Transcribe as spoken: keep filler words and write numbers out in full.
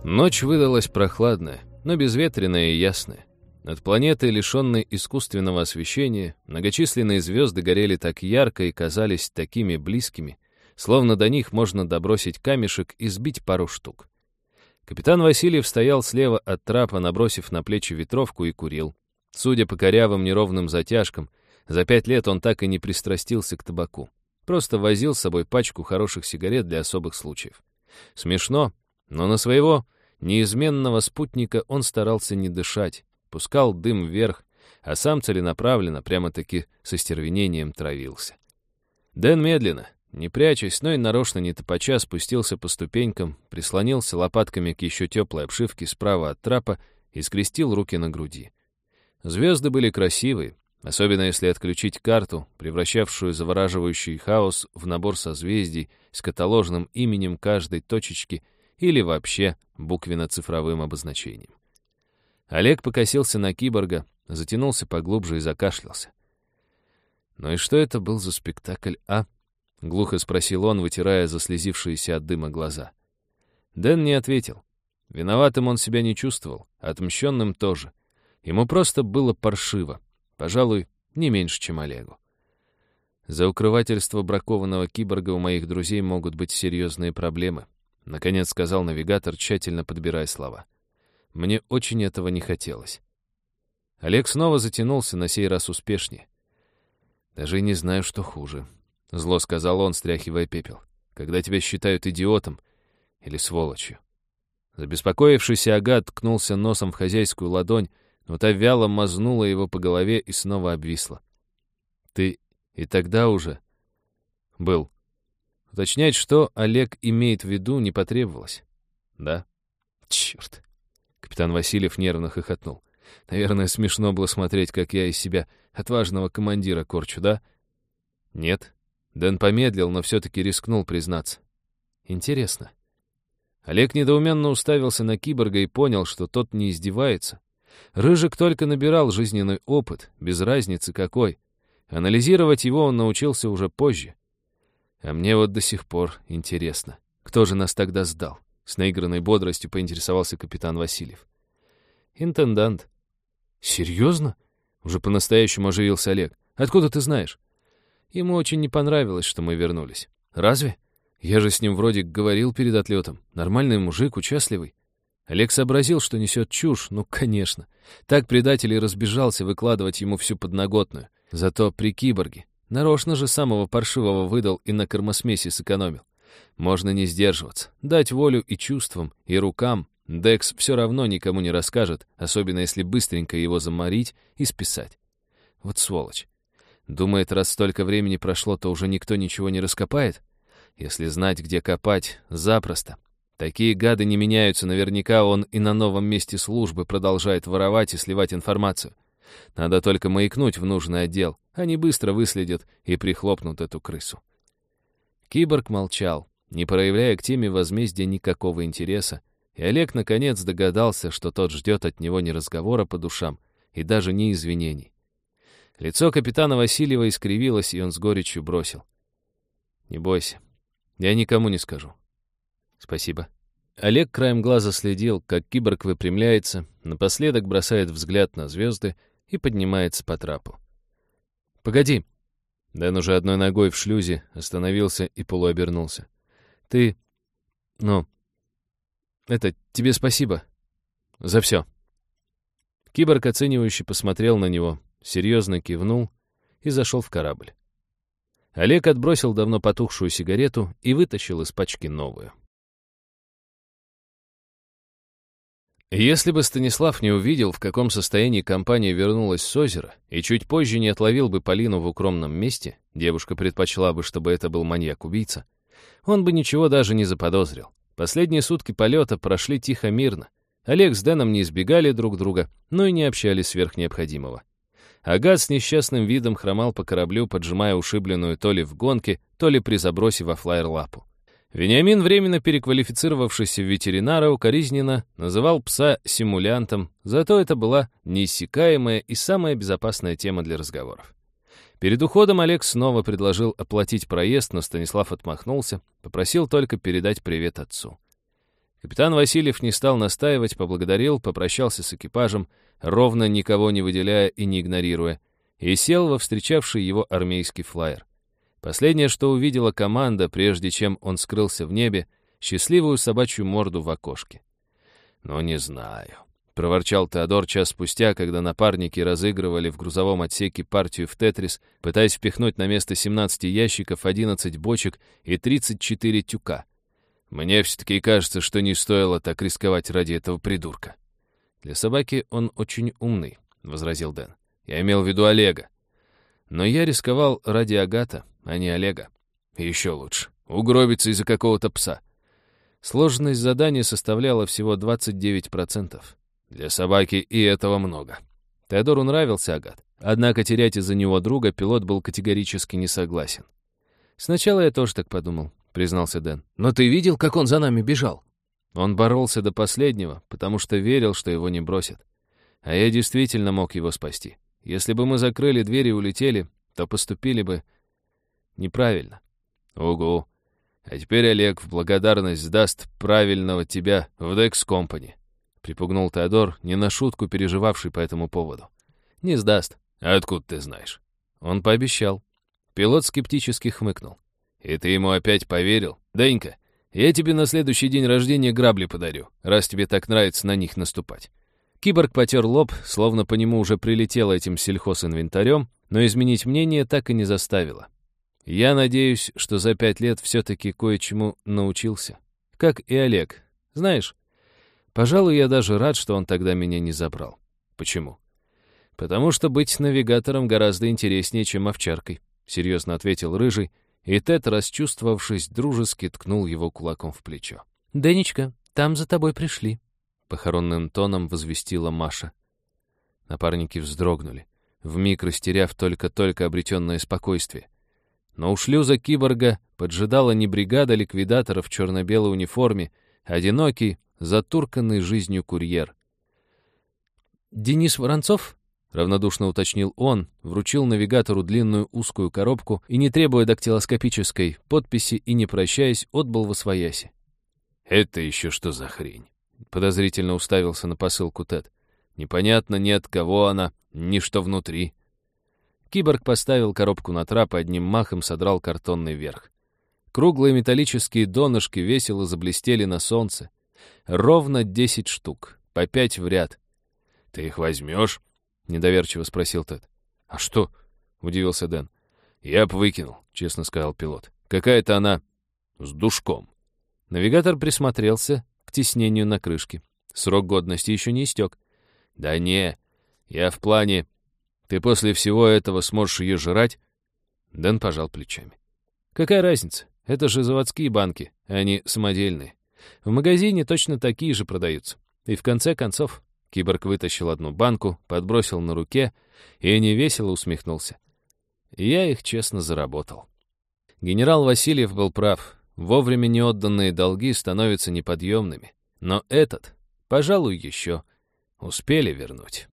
Ночь выдалась прохладная, но безветренная и ясная. Над планетой, лишенной искусственного освещения, многочисленные звезды горели так ярко и казались такими близкими, словно до них можно добросить камешек и сбить пару штук. Капитан Васильев стоял слева от трапа, набросив на плечи ветровку, и курил. Судя по корявым неровным затяжкам, за пять лет он так и не пристрастился к табаку. Просто возил с собой пачку хороших сигарет для особых случаев. Смешно, но на своего неизменного спутника он старался не дышать, пускал дым вверх, а сам целенаправленно, прямо-таки с остервенением травился. Дэн медленно, не прячась, но и нарочно не топача, спустился по ступенькам, прислонился лопатками к еще теплой обшивке справа от трапа и скрестил руки на груди. Звезды были красивые, особенно если отключить карту, превращавшую завораживающий хаос в набор созвездий с каталожным именем каждой точечки или вообще буквенно-цифровым обозначением. Олег покосился на киборга, затянулся поглубже и закашлялся. «Ну и что это был за спектакль, а?» — глухо спросил он, вытирая заслезившиеся от дыма глаза. Дэн не ответил. Виноватым он себя не чувствовал, отмщенным тоже. Ему просто было паршиво, пожалуй, не меньше, чем Олегу. «За укрывательство бракованного киборга у моих друзей могут быть серьезные проблемы», — наконец сказал навигатор, тщательно подбирая слова. «Мне очень этого не хотелось». Олег снова затянулся, на сей раз успешнее. «Даже и не знаю, что хуже», — зло сказал он, стряхивая пепел, «когда тебя считают идиотом или сволочью». Забеспокоившийся Агат ткнулся носом в хозяйскую ладонь, но та вяло мазнула его по голове и снова обвисла. «Ты и тогда уже был». Уточнять, что Олег имеет в виду, не потребовалось. «Да?» «Черт!» Капитан Васильев нервно хохотнул. «Наверное, смешно было смотреть, как я из себя отважного командира корчу, да?» «Нет». Дэн помедлил, но все-таки рискнул признаться. «Интересно». Олег недоуменно уставился на киборга и понял, что тот не издевается. Рыжик только набирал жизненный опыт, без разницы какой. Анализировать его он научился уже позже. А мне вот до сих пор интересно, кто же нас тогда сдал? С наигранной бодростью поинтересовался капитан Васильев. Интендант. Серьезно? Уже по-настоящему оживился Олег. Откуда ты знаешь? Ему очень не понравилось, что мы вернулись. Разве? Я же с ним вроде говорил перед отлетом. Нормальный мужик, участливый. Олег сообразил, что несет чушь. Ну, конечно. Так предатель и разбежался выкладывать ему всю подноготную. Зато при киборге. Нарочно же самого паршивого выдал и на кормосмеси сэкономил. Можно не сдерживаться, дать волю и чувствам, и рукам. Декс все равно никому не расскажет, особенно если быстренько его заморить и списать. Вот сволочь. Думает, раз столько времени прошло, то уже никто ничего не раскопает? Если знать, где копать, запросто. Такие гады не меняются, наверняка он и на новом месте службы продолжает воровать и сливать информацию. Надо только маякнуть в нужный отдел. Они быстро выследят и прихлопнут эту крысу. Киборг молчал, не проявляя к теме возмездия никакого интереса, и Олег наконец догадался, что тот ждет от него не разговора по душам и даже не извинений. Лицо капитана Васильева искривилось, и он с горечью бросил. «Не бойся, я никому не скажу». «Спасибо». Олег краем глаза следил, как киборг выпрямляется, напоследок бросает взгляд на звезды и поднимается по трапу. «Погоди!» Дэн уже одной ногой в шлюзе остановился и полуобернулся. «Ты... ну... это... тебе спасибо. За все». Киборг оценивающе посмотрел на него, серьезно кивнул и зашел в корабль. Олег отбросил давно потухшую сигарету и вытащил из пачки новую. Если бы Станислав не увидел, в каком состоянии компания вернулась с озера, и чуть позже не отловил бы Полину в укромном месте, девушка предпочла бы, чтобы это был маньяк-убийца, он бы ничего даже не заподозрил. Последние сутки полета прошли тихо-мирно. Олег с Дэном не избегали друг друга, но и не общались сверх необходимого. Агат с несчастным видом хромал по кораблю, поджимая ушибленную то ли в гонке, то ли при забросе во флайер лапу. Вениамин, временно переквалифицировавшийся в ветеринара, укоризненно называл пса симулянтом, зато это была неиссякаемая и самая безопасная тема для разговоров. Перед уходом Олег снова предложил оплатить проезд, но Станислав отмахнулся, попросил только передать привет отцу. Капитан Васильев не стал настаивать, поблагодарил, попрощался с экипажем, ровно никого не выделяя и не игнорируя, и сел во встречавший его армейский флайер. Последнее, что увидела команда, прежде чем он скрылся в небе, счастливую собачью морду в окошке. «Ну, не знаю», — проворчал Теодор час спустя, когда напарники разыгрывали в грузовом отсеке партию в «Тетрис», пытаясь впихнуть на место семнадцати ящиков одиннадцать бочек и тридцать четыре тюка. «Мне все-таки кажется, что не стоило так рисковать ради этого придурка». «Для собаки он очень умный», — возразил Дэн. «Я имел в виду Олега. Но я рисковал ради Агата, а не Олега. И еще лучше. Угробиться из-за какого-то пса». Сложность задания составляла всего двадцать девять процентов. Для собаки и этого много. Теодору нравился Агат. Однако терять из-за него друга пилот был категорически не согласен. «Сначала я тоже так подумал», — признался Дэн. «Но ты видел, как он за нами бежал?» Он боролся до последнего, потому что верил, что его не бросят. А я действительно мог его спасти. Если бы мы закрыли дверь и улетели, то поступили бы неправильно. Угу. А теперь Олег в благодарность сдаст правильного тебя в Декс Компани. Припугнул Теодор, не на шутку переживавший по этому поводу. Не сдаст. А откуда ты знаешь? Он пообещал. Пилот скептически хмыкнул. И ты ему опять поверил? Денька, я тебе на следующий день рождения грабли подарю, раз тебе так нравится на них наступать. Киборг потер лоб, словно по нему уже прилетело этим сельхозинвентарем, но изменить мнение так и не заставило. Я надеюсь, что за пять лет все-таки кое-чему научился. Как и Олег. Знаешь, пожалуй, я даже рад, что он тогда меня не забрал. Почему? Потому что быть навигатором гораздо интереснее, чем овчаркой, серьезно ответил Рыжий, и Тед, расчувствовавшись, дружески ткнул его кулаком в плечо. «Денечка, там за тобой пришли», — похоронным тоном возвестила Маша. Напарники вздрогнули, вмиг растеряв только-только обретенное спокойствие. Но у шлюза киборга поджидала не бригада ликвидаторов в черно-белой униформе, а одинокий, затурканный жизнью курьер. «Денис Воронцов?» — равнодушно уточнил он, вручил навигатору длинную узкую коробку и, не требуя дактилоскопической подписи и не прощаясь, отбыл восвояси. «Это еще что за хрень?» — подозрительно уставился на посылку Тед. «Непонятно ни от кого она, ни что внутри». Киборг поставил коробку на трап и одним махом содрал картонный верх. Круглые металлические донышки весело заблестели на солнце. Ровно десять штук, по пять в ряд. «Ты их возьмешь?» — недоверчиво спросил Тед. «А что?» — удивился Дэн. «Я б выкинул», — честно сказал пилот. «Какая-то она с душком». Навигатор присмотрелся к тиснению на крышке. Срок годности еще не истек. «Да не, я в плане... Ты после всего этого сможешь ее жрать?» Дэн пожал плечами. «Какая разница? Это же заводские банки, а не самодельные. В магазине точно такие же продаются. И в конце концов...» Киборг вытащил одну банку, подбросил на руке и невесело усмехнулся. «Я их честно заработал». Генерал Васильев был прав. Вовремя неотданные долги становятся неподъемными. Но этот, пожалуй, еще успели вернуть.